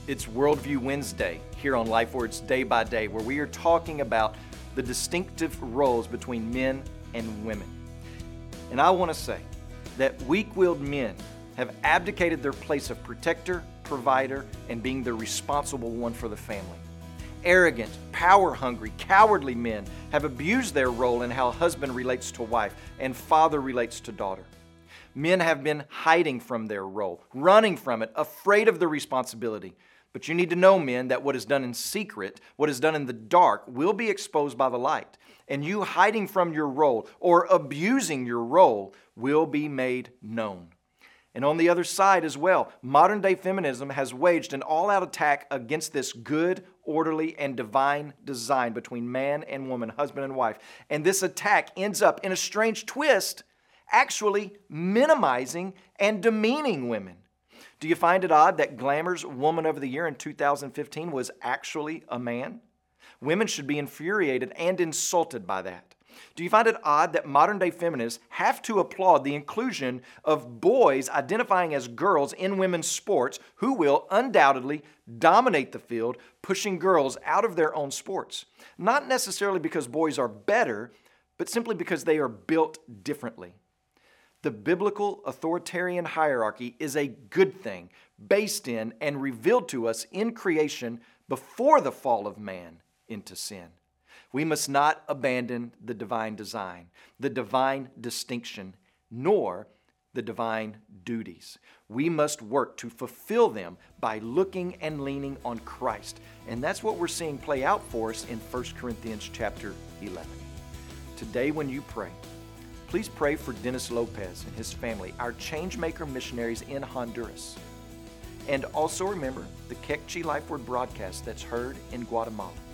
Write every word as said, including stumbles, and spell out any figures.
It's Worldview Wednesday here on LifeWords Day by Day, where we are talking about the distinctive roles between men and women. And I want to say that weak-willed men have abdicated their place of protector, provider, and being the responsible one for the family. Arrogant, power-hungry, cowardly men have abused their role in how husband relates to wife and father relates to daughter. Men have been hiding from their role, running from it, afraid of the responsibility. But you need to know, men, that what is done in secret, what is done in the dark, will be exposed by the light. And you hiding from your role or abusing your role will be made known. And on the other side as well, modern-day feminism has waged an all-out attack against this good, orderly, and divine design between man and woman, husband and wife. And this attack ends up in a strange twist, actually minimizing and demeaning women. Do you find it odd that Glamour's Woman of the Year in two thousand fifteen was actually a man? Women should be infuriated and insulted by that. Do you find it odd that modern-day feminists have to applaud the inclusion of boys identifying as girls in women's sports who will undoubtedly dominate the field, pushing girls out of their own sports? Not necessarily because boys are better, but simply because they are built differently. The biblical authoritarian hierarchy is a good thing, based in and revealed to us in creation before the fall of man into sin. We must not abandon the divine design, the divine distinction, nor the divine duties. We must work to fulfill them by looking and leaning on Christ. And that's what we're seeing play out for us in First Corinthians chapter eleven. Today when you pray, please pray for Dennis Lopez and his family, our Changemaker missionaries in Honduras. And also remember the Kekchi Life Word broadcast that's heard in Guatemala.